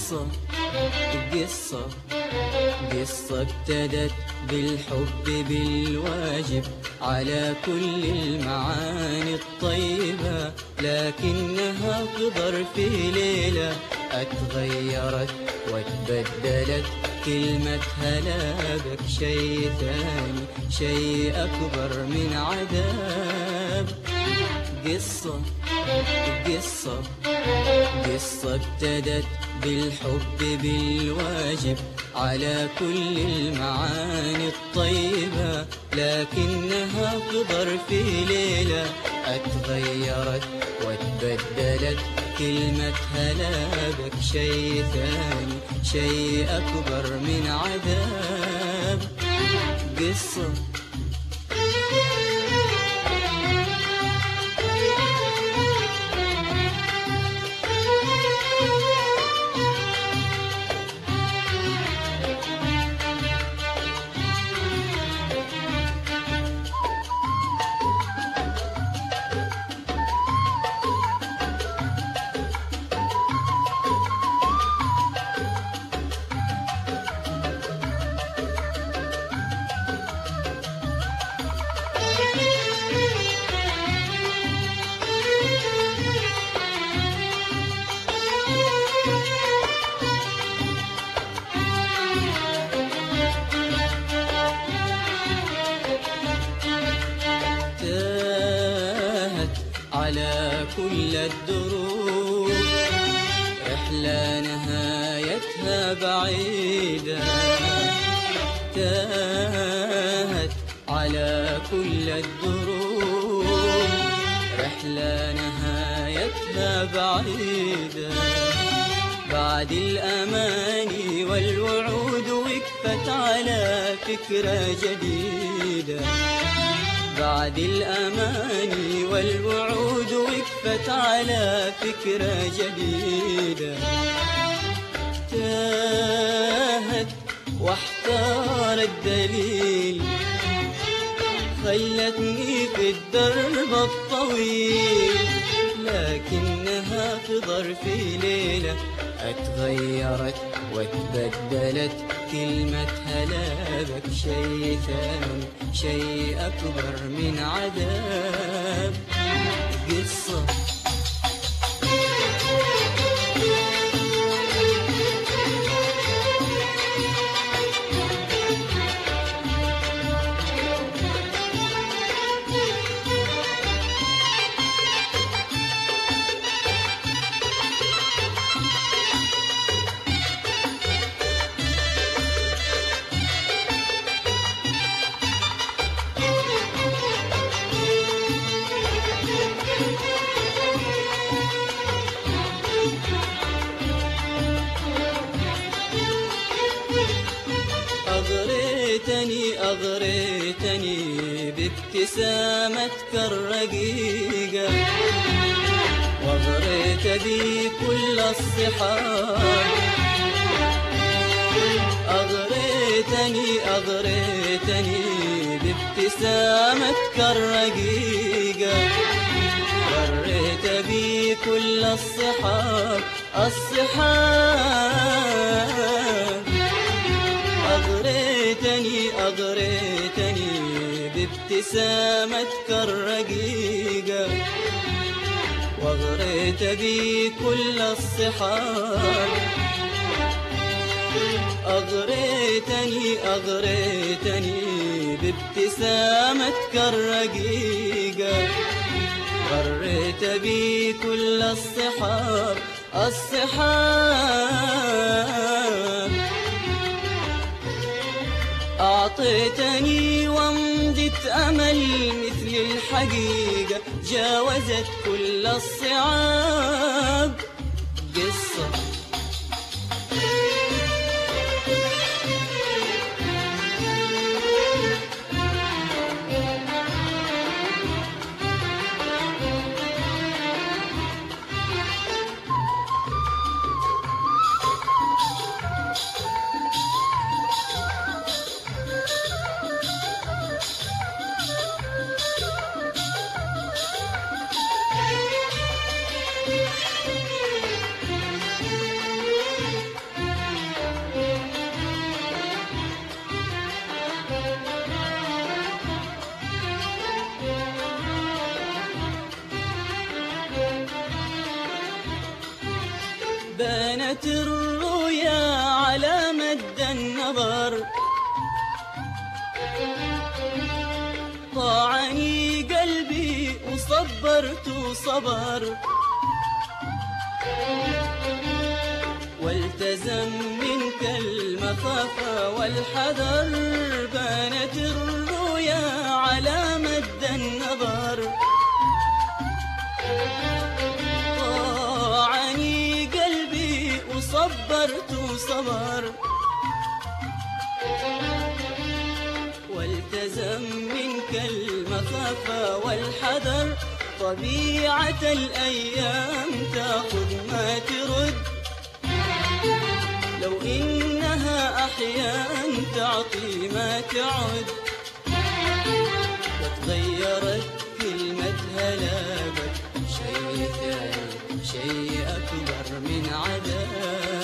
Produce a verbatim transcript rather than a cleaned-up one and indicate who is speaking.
Speaker 1: قصة قصة قصة ابتدت بالحب بالواجب على كل المعاني الطيبة، لكنها تظهر في ليلة اتغيرت واتبدلت كلمتها لابك شيء ثاني، شيء أكبر من عذاب. قصة قصة قصة ابتدت بالحب بالواجب على كل المعاني الطيبة، لكنها تظهر في ليلة اتغيرت واتبدلت كلمتها لابك شيء ثاني، شيء أكبر من عذاب. قصة على كل الدروب رحلة نهايتها بعيدة، تاهت على كل الدروب رحلة نهايتها بعيدة، بعد الأماني والوعود وقفت على فكرة جديدة، بعد الأماني والوعود وقفت على فكرة جديدة، تاهت واحتار الدليل خلتني في الدرب الطويل، لكنها تظهر في ليلة اتغيرت واتبدلت كلمتها لابك شيء ثاني، شيء أكبر من عذاب. قصة أغريتني أغريتني بابتسامتك الرقيقة، وأغريت بي كل الصحاب، أغريتني أغريتني بابتسامتك الرقيقة، غريت بي كل الصحاب الصحاب، أغريتني أغريتني بابتسامتك الرقيقة، وأغريت بي كل الصحاب، أغريتني أغريتني بابتسامتك الرقيقة، غريت بي كل الصحاب الصحاب، أعطيتني ومضت أمل مثل الحقيقة جاوزت كل الصعاب. قصة بانت الرؤيا على مد النظر. طاعني قلبي وصبرت وصبر، والتزم منك المخافة والحذر. بانت الرؤيا على مد النظر. طاعني قلبي وصبرت وصبر، والتزم منك المخافة والحذر. طبيعة الأيام تأخذ ما ترد، لو إنها أحيان تعطي ما تعد. وتغيرت كلمتها لابد، شيء ثاني شيء أكبر من عذاب.